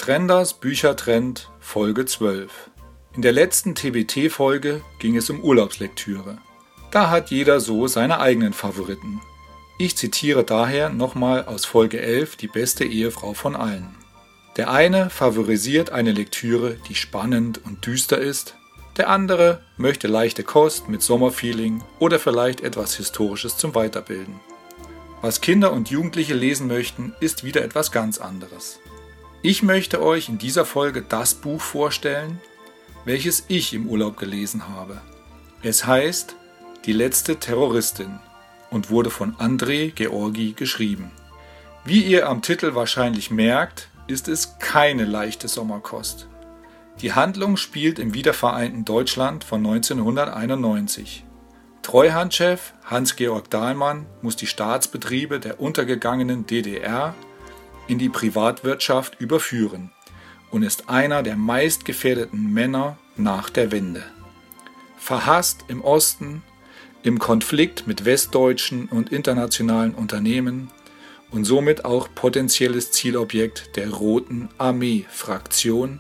Trenders Büchertrend Folge 12. In der letzten TBT-Folge ging es um Urlaubslektüre. Da hat jeder so seine eigenen Favoriten. Ich zitiere daher nochmal aus Folge 11 die beste Ehefrau von allen. Der eine favorisiert eine Lektüre, die spannend und düster ist. Der andere möchte leichte Kost mit Sommerfeeling oder vielleicht etwas Historisches zum Weiterbilden. Was Kinder und Jugendliche lesen möchten, ist wieder etwas ganz anderes. Ich möchte euch in dieser Folge das Buch vorstellen, welches ich im Urlaub gelesen habe. Es heißt Die letzte Terroristin und wurde von Andrei Georgi geschrieben. Wie ihr am Titel wahrscheinlich merkt, ist es keine leichte Sommerkost. Die Handlung spielt im wiedervereinten Deutschland von 1991. Treuhandchef Hans-Georg Dahlmann muss die Staatsbetriebe der untergegangenen DDR in die Privatwirtschaft überführen und ist einer der meistgefährdeten Männer nach der Wende. Verhasst im Osten, im Konflikt mit westdeutschen und internationalen Unternehmen und somit auch potenzielles Zielobjekt der Roten Armee-Fraktion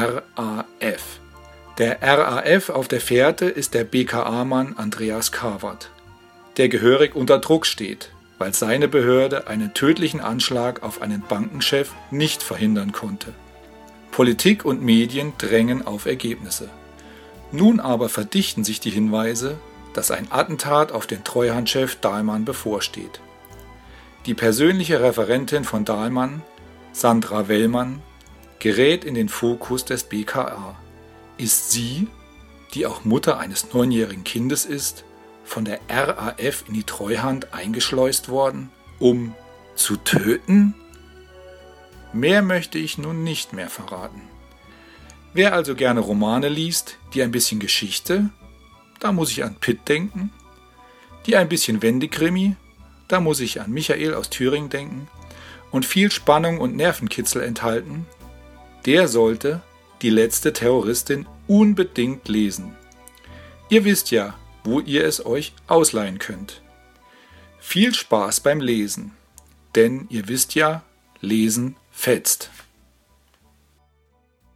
RAF. Der RAF auf der Fährte ist der BKA-Mann Andreas Kawat, der gehörig unter Druck steht, weil seine Behörde einen tödlichen Anschlag auf einen Bankenchef nicht verhindern konnte. Politik und Medien drängen auf Ergebnisse. Nun aber verdichten sich die Hinweise, dass ein Attentat auf den Treuhandchef Dahlmann bevorsteht. Die persönliche Referentin von Dahlmann, Sandra Wellmann, gerät in den Fokus des BKA. Ist sie, die auch Mutter eines 9-jährigen Kindes ist, von der RAF in die Treuhand eingeschleust worden, um zu töten? Mehr möchte ich nun nicht mehr verraten. Wer also gerne Romane liest, die ein bisschen Geschichte, da muss ich an Pitt denken, die ein bisschen Wendekrimi, da muss ich an Michael aus Thüringen denken und viel Spannung und Nervenkitzel enthalten, der sollte Die letzte Terroristin unbedingt lesen. Ihr wisst ja, wo ihr es euch ausleihen könnt. Viel Spaß beim Lesen, denn ihr wisst ja, Lesen fetzt.